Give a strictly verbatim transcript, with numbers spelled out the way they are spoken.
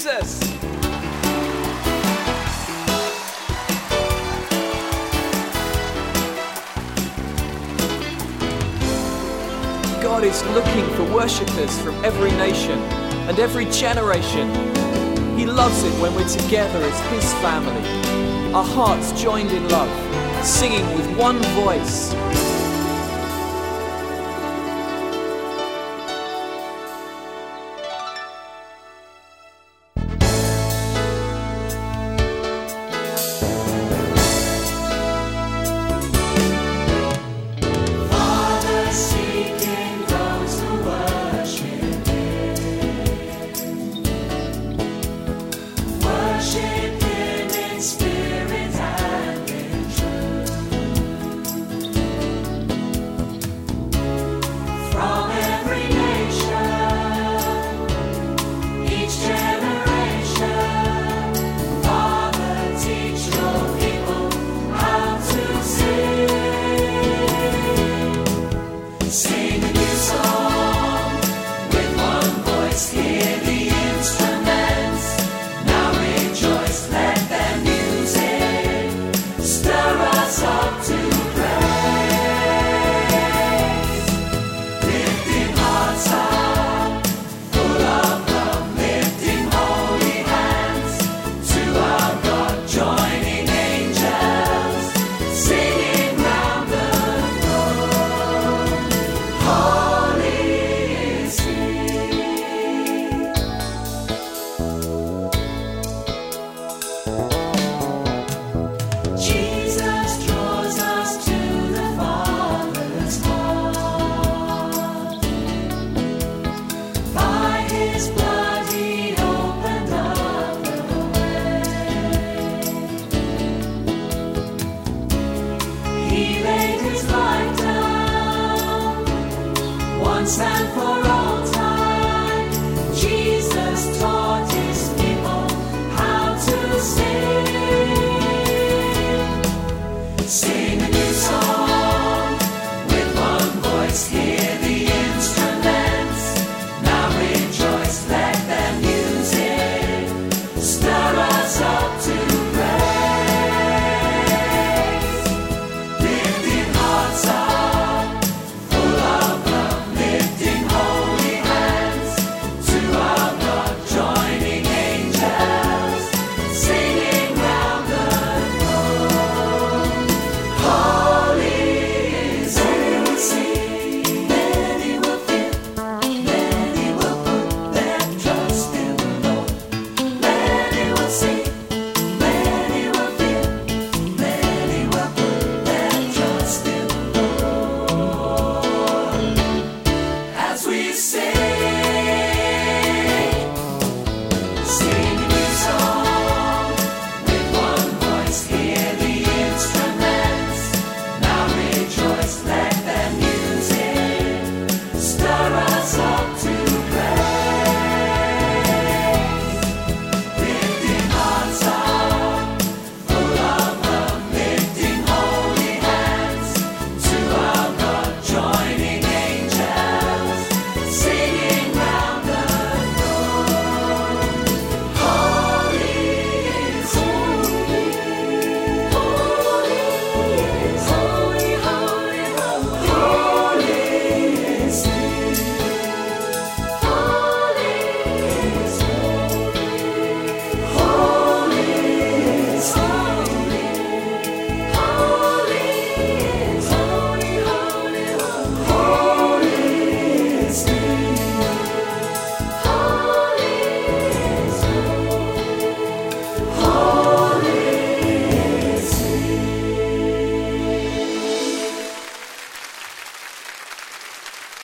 Jesus. God is looking for worshippers from every nation and every generation. He loves it when we're together as His family, our hearts joined in love, singing with one voice. once and for all time. Jesus taught his people how to sing. Sing a new song with one voice here.